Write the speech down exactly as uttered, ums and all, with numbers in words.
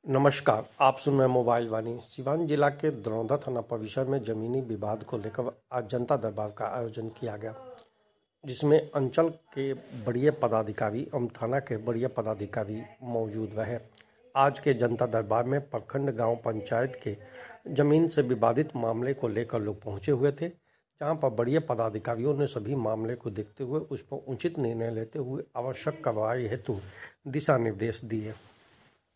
नमस्कार, आप सुन रहे हैं मोबाइल वाणी। सिवान जिला के दरौंदा थाना परिसर में जमीनी विवाद को लेकर आज जनता दरबार का आयोजन किया गया, जिसमें अंचल के बड़े पदाधिकारी एवं थाना के बड़े पदाधिकारी मौजूद रहे। आज के जनता दरबार में प्रखंड गांव पंचायत के जमीन से विवादित मामले को लेकर लोग पहुंचे हुए थे, जहां पर बड़े पदाधिकारियों ने सभी मामले को देखते हुए उस पर उचित निर्णय लेते हुए आवश्यक कार्रवाई हेतु दिशा निर्देश दिए।